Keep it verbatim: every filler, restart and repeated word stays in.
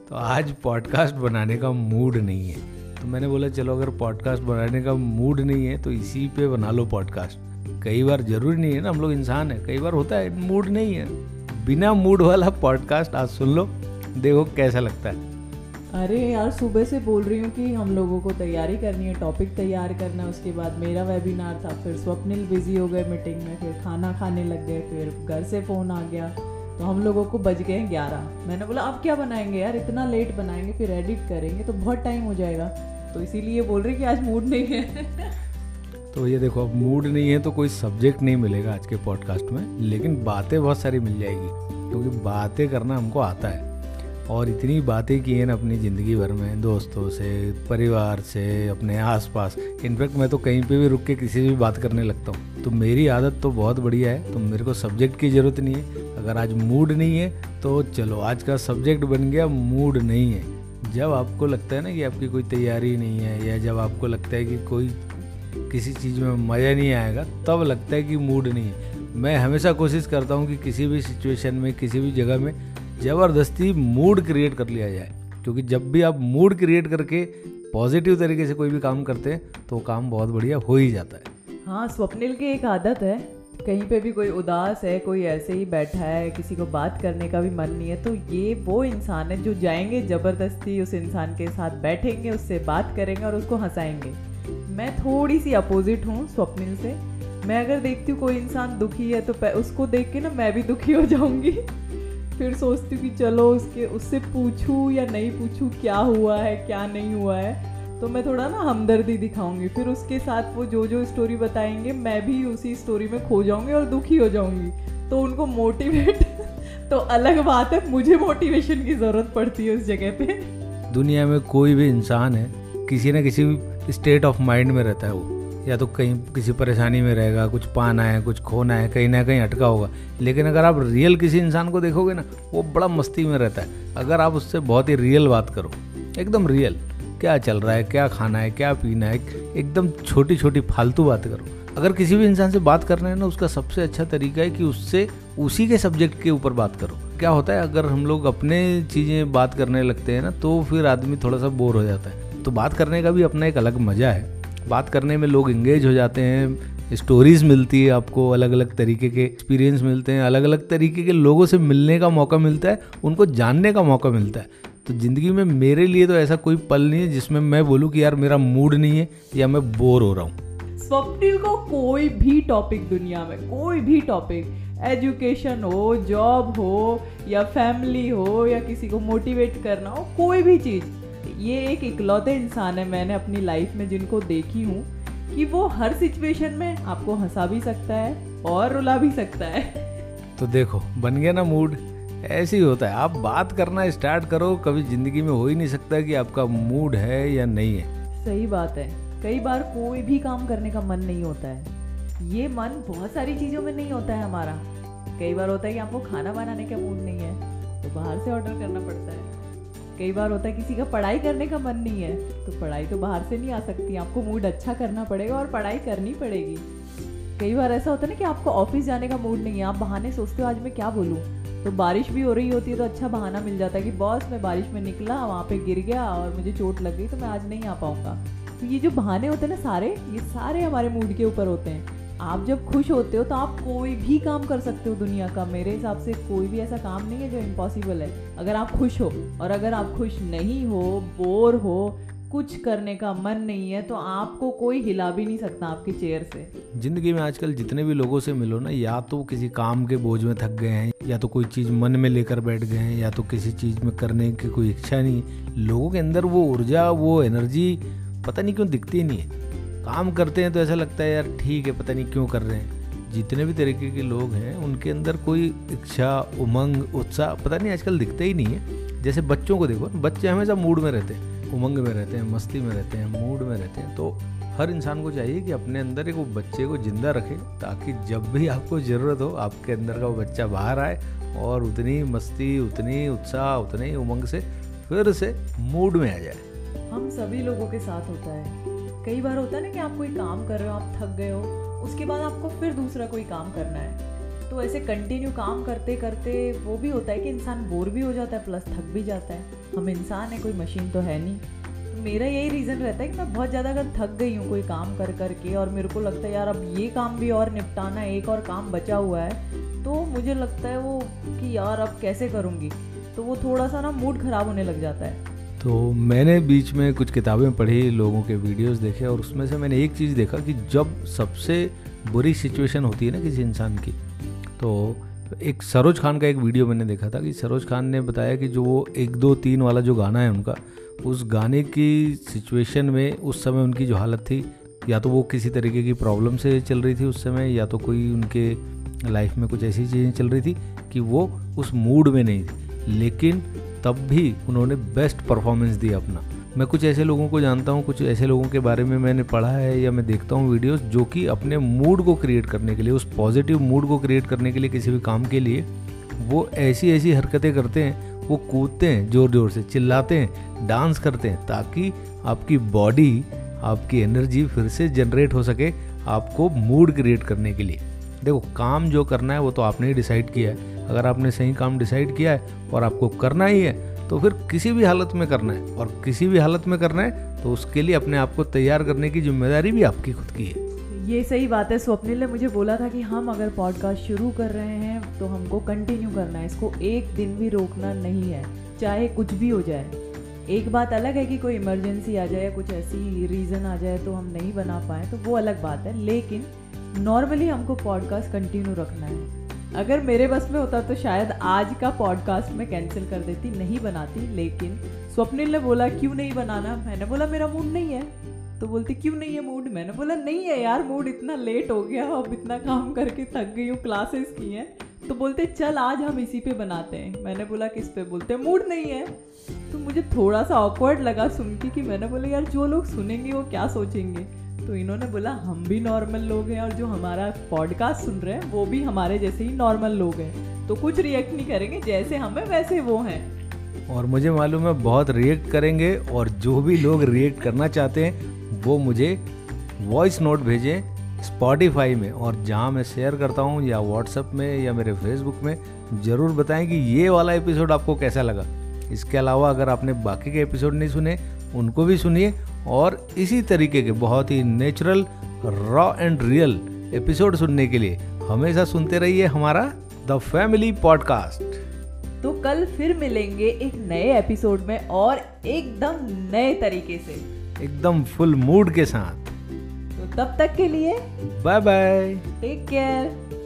तो आज पॉडकास्ट बनाने का मूड नहीं है, तो मैंने बोला चलो अगर पॉडकास्ट बनाने का मूड नहीं है तो इसी पे बना लो पॉडकास्ट। कई बार जरूरी नहीं है ना, हम लोग इंसान है, कई बार होता है मूड नहीं है, बिना मूड वाला पॉडकास्ट आज सुन लो, देखो कैसा लगता है। अरे यार सुबह से बोल रही हूँ कि हम लोगों को तैयारी करनी है, टॉपिक तैयार करना है, उसके बाद मेरा वेबिनार था, फिर स्वप्निल बिजी हो गए मीटिंग में, फिर खाना खाने लग गए, फिर घर से फ़ोन आ गया, तो हम लोगों को बज गए ग्यारह। मैंने बोला अब क्या बनाएंगे यार, इतना लेट बनाएंगे फिर एडिट करेंगे तो बहुत टाइम हो जाएगा, तो इसीलिए बोल रही कि आज मूड नहीं है। तो ये देखो, अब मूड नहीं है तो कोई सब्जेक्ट नहीं मिलेगा आज के पॉडकास्ट में, लेकिन बातें बहुत सारी मिल जाएगी, क्योंकि बातें करना हमको आता है और इतनी बातें की हैं ना अपनी ज़िंदगी भर में, दोस्तों से, परिवार से, अपने आसपास। इनफैक्ट मैं तो कहीं पे भी रुक के किसी से भी बात करने लगता हूँ, तो मेरी आदत तो बहुत बढ़िया है, तो मेरे को सब्जेक्ट की ज़रूरत नहीं है। अगर आज मूड नहीं है तो चलो आज का सब्जेक्ट बन गया मूड नहीं है। जब आपको लगता है ना कि आपकी कोई तैयारी नहीं है, या जब आपको लगता है कि कोई किसी चीज़ में मज़ा नहीं आएगा, तब लगता है कि मूड नहीं है। मैं हमेशा कोशिश करता हूँ कि किसी भी सिचुएशन में, किसी भी जगह में ज़बरदस्ती मूड क्रिएट कर लिया जाए, क्योंकि जब भी आप मूड क्रिएट करके पॉजिटिव तरीके से कोई भी काम करते हैं तो काम बहुत बढ़िया हो ही जाता है। हाँ, स्वप्निल की एक आदत है, कहीं पे भी कोई उदास है, कोई ऐसे ही बैठा है, किसी को बात करने का भी मन नहीं है, तो ये वो इंसान है जो जाएंगे ज़बरदस्ती उस इंसान के साथ बैठेंगे, उससे बात करेंगे और उसको हंसाएंगे। मैं थोड़ी सी अपोजिट हूँ स्वप्निल से। मैं अगर देखती हूँ कोई इंसान दुखी है तो उसको देख के ना मैं भी दुखी हो जाऊँगी, फिर सोचती हूँ कि चलो उसके उससे पूछूं या नहीं पूछूं, क्या हुआ है क्या नहीं हुआ है, तो मैं थोड़ा ना हमदर्दी दिखाऊंगी, फिर उसके साथ वो जो जो स्टोरी बताएंगे मैं भी उसी स्टोरी में खो जाऊंगी और दुखी हो जाऊंगी, तो उनको मोटिवेट तो अलग बात है, मुझे मोटिवेशन की ज़रूरत पड़ती है उस जगह पे। दुनिया में कोई भी इंसान है किसी न किसी स्टेट ऑफ माइंड में रहता है, वो या तो कहीं किसी परेशानी में रहेगा, कुछ पाना है, कुछ खोना है, कहीं ना कहीं अटका होगा। लेकिन अगर आप रियल किसी इंसान को देखोगे ना, वो बड़ा मस्ती में रहता है। अगर आप उससे बहुत ही रियल बात करो, एकदम रियल, क्या चल रहा है, क्या खाना है, क्या पीना है, एकदम छोटी छोटी फालतू बातें करो। अगर किसी भी इंसान से बात करना है ना, उसका सबसे अच्छा तरीका है कि उससे उसी के सब्जेक्ट के ऊपर बात करो। क्या होता है, अगर हम लोग अपने चीज़ें बात करने लगते हैं ना, तो फिर आदमी थोड़ा सा बोर हो जाता है। तो बात करने का भी अपना एक अलग मज़ा है, बात करने में लोग इंगेज हो जाते हैं, स्टोरीज मिलती है आपको, अलग अलग तरीके के एक्सपीरियंस मिलते हैं, अलग अलग तरीके के लोगों से मिलने का मौका मिलता है, उनको जानने का मौका मिलता है। तो ज़िंदगी में मेरे लिए तो ऐसा कोई पल नहीं है जिसमें मैं बोलूँ कि यार मेरा मूड नहीं है या मैं बोर हो रहा हूँ। स्वप्निल को कोई भी टॉपिक, दुनिया में कोई भी टॉपिक, एजुकेशन हो, जॉब हो, या फैमिली हो, या किसी को मोटिवेट करना हो, कोई भी चीज़, ये एक इकलौते इंसान है मैंने अपनी लाइफ में जिनको देखी हूँ कि वो हर सिचुएशन में आपको हंसा भी सकता है और रुला भी सकता है। तो देखो बन गया ना मूड, ऐसे ही होता है। आप बात करना स्टार्ट करो, कभी ज़िंदगी में हो ही नहीं सकता कि आपका मूड है या नहीं है। सही बात है, कई बार कोई भी काम करने का मन नहीं होता है, ये मन बहुत सारी चीज़ों में नहीं होता है हमारा। कई बार होता है कि आपको खाना बनाने का मूड नहीं है तो बाहर से ऑर्डर करना पड़ता है। कई बार होता है किसी का पढ़ाई करने का मन नहीं है तो पढ़ाई तो बाहर से नहीं आ सकती, आपको मूड अच्छा करना पड़ेगा और पढ़ाई करनी पड़ेगी। कई बार ऐसा होता है ना कि आपको ऑफिस जाने का मूड नहीं है, आप बहाने सोचते हो आज मैं क्या बोलूँ, तो बारिश भी हो रही होती है तो अच्छा बहाना मिल जाता है कि बॉस मैं बारिश में निकला, वहाँ पे गिर गया और मुझे चोट लग गई तो मैं आज नहीं आ पाऊँगा। तो ये जो बहाने होते हैं ना सारे, ये सारे हमारे मूड के ऊपर होते हैं। आप जब खुश होते हो तो आप कोई भी काम कर सकते हो दुनिया का, मेरे हिसाब से कोई भी ऐसा काम नहीं है जो इम्पॉसिबल है, अगर आप खुश हो। और अगर आप खुश नहीं हो, बोर हो, कुछ करने का मन नहीं है, तो आपको कोई हिला भी नहीं सकता आपकी चेयर से। जिंदगी में आजकल जितने भी लोगों से मिलो ना, या तो किसी काम के बोझ में थक गए हैं, या तो कोई चीज़ मन में लेकर बैठ गए हैं, या तो किसी चीज़ में करने की कोई इच्छा नहीं। लोगों के अंदर वो ऊर्जा, वो एनर्जी पता नहीं क्यों दिखती नहीं है। काम करते हैं तो ऐसा लगता है यार ठीक है, पता नहीं क्यों कर रहे हैं। जितने भी तरीके के लोग हैं उनके अंदर कोई इच्छा, उमंग, उत्साह पता नहीं आजकल दिखता ही नहीं है। जैसे बच्चों को देखो, बच्चे हमेशा मूड में रहते हैं, उमंग में रहते हैं, मस्ती में रहते हैं, मूड में रहते हैं। तो हर इंसान को चाहिए कि अपने अंदर एक वो बच्चे को जिंदा रखे, ताकि जब भी आपको ज़रूरत हो आपके अंदर का वो बच्चा बाहर आए और उतनी मस्ती, उतनी उत्साह, उतने उमंग से फिर से मूड में आ जाए। हम सभी लोगों के साथ होता है। कई बार होता है ना कि आप कोई काम कर रहे हो, आप थक गए हो, उसके बाद आपको फिर दूसरा कोई काम करना है, तो ऐसे कंटिन्यू काम करते करते वो भी होता है कि इंसान बोर भी हो जाता है प्लस थक भी जाता है। हम इंसान है, कोई मशीन तो है नहीं। तो मेरा यही रीज़न रहता है कि मैं बहुत ज़्यादा अगर थक गई हूँ कोई काम कर करके और मेरे को लगता है यार अब ये काम भी और निपटाना है, एक और काम बचा हुआ है, तो मुझे लगता है वो कि यार अब कैसे करूँगी, तो वो थोड़ा सा ना मूड ख़राब होने लग जाता है। तो मैंने बीच में कुछ किताबें पढ़ी, लोगों के वीडियोस देखे और उसमें से मैंने एक चीज़ देखा कि जब सबसे बुरी सिचुएशन होती है ना किसी इंसान की, तो एक सरोज खान का एक वीडियो मैंने देखा था कि सरोज खान ने बताया कि जो वो एक दो तीन वाला जो गाना है उनका, उस गाने की सिचुएशन में उस समय उनकी जो हालत थी, या तो वो किसी तरीके की प्रॉब्लम से चल रही थी उस समय, या तो कोई उनके लाइफ में कुछ ऐसी चीज़ें चल रही थी कि वो उस मूड में नहीं थी, लेकिन तब भी उन्होंने बेस्ट परफॉर्मेंस दिया अपना। मैं कुछ ऐसे लोगों को जानता हूँ, कुछ ऐसे लोगों के बारे में मैंने पढ़ा है या मैं देखता हूँ वीडियोस, जो कि अपने मूड को क्रिएट करने के लिए, उस पॉजिटिव मूड को क्रिएट करने के लिए, किसी भी काम के लिए वो ऐसी ऐसी हरकतें करते हैं, वो कूदते हैं, ज़ोर ज़ोर से चिल्लाते हैं, डांस करते हैं, ताकि आपकी बॉडी, आपकी एनर्जी फिर से जनरेट हो सके आपको मूड क्रिएट करने के लिए। देखो, काम जो करना है वो तो आपने ही डिसाइड किया है। अगर आपने सही काम डिसाइड किया है और आपको करना ही है, तो फिर किसी भी हालत में करना है, और किसी भी हालत में करना है तो उसके लिए अपने आप को तैयार करने की जिम्मेदारी भी आपकी खुद की है। ये सही बात है। स्वप्निल ने मुझे बोला था कि हम अगर पॉडकास्ट शुरू कर रहे हैं तो हमको कंटिन्यू करना है, इसको एक दिन भी रोकना नहीं है, चाहे कुछ भी हो जाए। एक बात अलग है कि कोई इमरजेंसी आ जाए या कुछ ऐसी रीज़न आ जाए तो हम नहीं बना पाए, तो वो अलग बात है, लेकिन नॉर्मली हमको पॉडकास्ट कंटिन्यू रखना है। अगर मेरे बस में होता तो शायद आज का पॉडकास्ट मैं कैंसिल कर देती, नहीं बनाती, लेकिन स्वप्निल ने बोला क्यों नहीं बनाना, मैंने बोला मेरा मूड नहीं है। तो बोलती क्यों नहीं है मूड, मैंने बोला नहीं है यार मूड, इतना लेट हो गया, अब इतना काम करके थक गई हूँ, क्लासेस की हैं। तो बोलते चल आज हम इसी पे बनाते हैं। मैंने बोला किस पे, बोलते मूड नहीं है। तो मुझे थोड़ा सा ऑकवर्ड लगा सुन के कि मैंने बोला यार जो लोग सुनेंगे वो क्या सोचेंगे। तो इन्होंने बोला हम भी नॉर्मल लोग हैं और जो हमारा पॉडकास्ट सुन रहे हैं वो भी हमारे जैसे ही नॉर्मल लोग हैं, तो कुछ रिएक्ट नहीं करेंगे, जैसे हमें वैसे वो हैं। और मुझे मालूम है बहुत रिएक्ट करेंगे, और जो भी लोग रिएक्ट करना चाहते हैं वो मुझे वॉइस नोट भेजें स्पॉटिफाई में, और जहाँ मैं शेयर करता हूँ या व्हाट्सएप में या मेरे फेसबुक में, ज़रूर बताएं कि ये वाला एपिसोड आपको कैसा लगा। इसके अलावा अगर आपने बाकी के एपिसोड नहीं सुने उनको भी सुनिए, और इसी तरीके के बहुत ही natural, raw and real episode सुनने के लिए हमेशा सुनते रहिए हमारा द फैमिली पॉडकास्ट। तो कल फिर मिलेंगे एक नए एपिसोड में और एकदम नए तरीके से, एकदम फुल मूड के साथ। तो तब तक के लिए बाय बाय, टेक केयर।